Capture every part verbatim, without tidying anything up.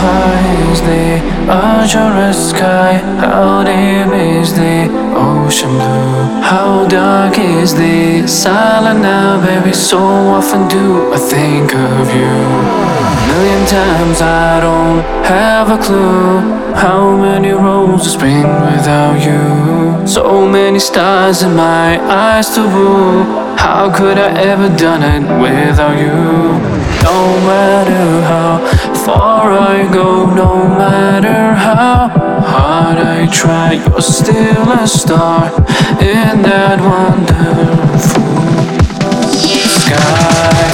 high is the azure sky? How deep is the ocean blue? How dark is the silent now, baby? So often do I think of you. A million times I don't have a clue how many roses spring without you. So many stars in my eyes to rule. How could I ever done it without you? No matter how far I go, no matter how hard I try, you're still a star in that wonderful sky.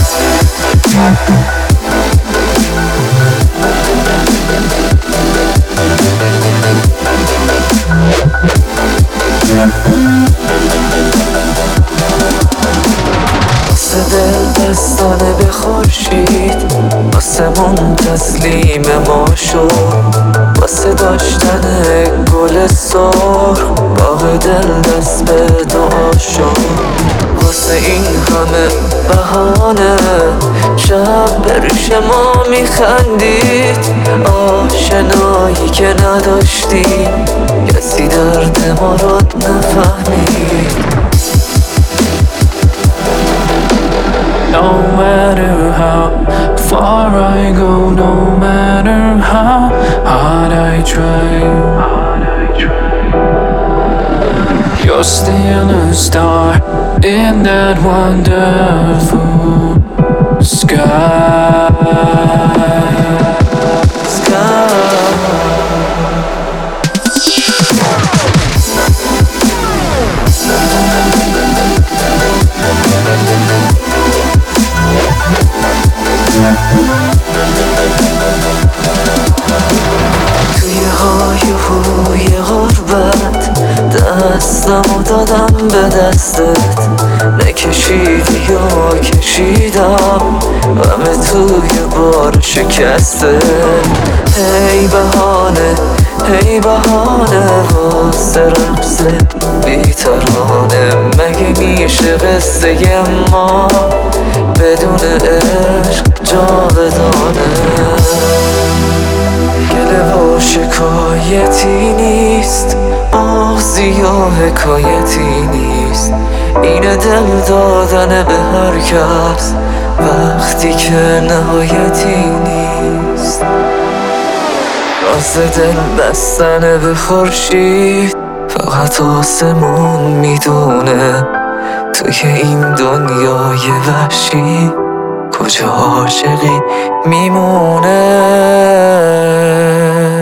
واسه دل بستانه به خورشید، واسه من تسلیم ما شد، واسه داشتن گل سرخ باغ دل دست به دعا شد، واسه این همه بهانه شب به ریش ما میخندید، آشنایی که نداشتیم کسی درد ما رو نفهمید. No matter how far I go, no matter how hard I try, you're still a star in that wonderful sky. توی های هوی غربت دستمو دادم به دستت، نکشیدی یا کشیدم همه توی بار شکسته. هی بهانه هی بهانه واسه رقص بی‌ترانه، مگه میشه قصه ما بدون عشق جاودانه؟ گله و شکایتی نیست، آغزی یا حکایتی نیست، اینه دل دادن به هر کس وقتی که نهایتی نیست. راز دل بستن به خورشید فقط آسمون میدونه، توی این دنیای وحشی کجا عاشقی میمونه؟